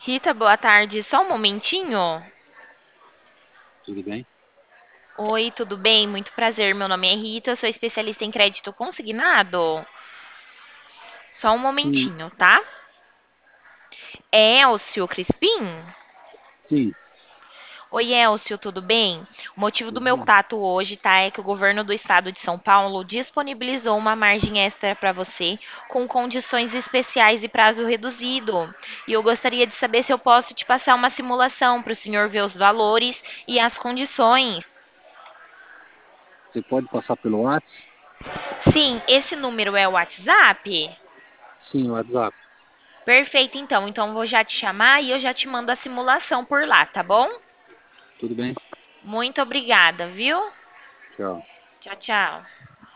Rita, boa tarde. Só um momentinho. Tudo bem? Oi, tudo bem? Muito prazer. Meu nome é Rita, eu sou especialista em crédito consignado. Só um Sim, momentinho, tá? É Elcio Crispim? sim, Oi, Elcio, tudo bem? O motivo do tudo meu bem. contato hoje, tá, é que o governo do estado de São Paulo disponibilizou uma margem extra para você com condições especiais e prazo reduzido. E eu gostaria de saber se eu posso te passar uma simulação para o senhor ver os valores e as condições. Você pode passar pelo WhatsApp? Sim, esse número é o WhatsApp? Sim, o WhatsApp. Perfeito, então. Então vou já te chamar e eu já te mando a simulação por lá, tá bom? Tudo bem? Muito obrigada, viu? Tchau. Tchau, tchau.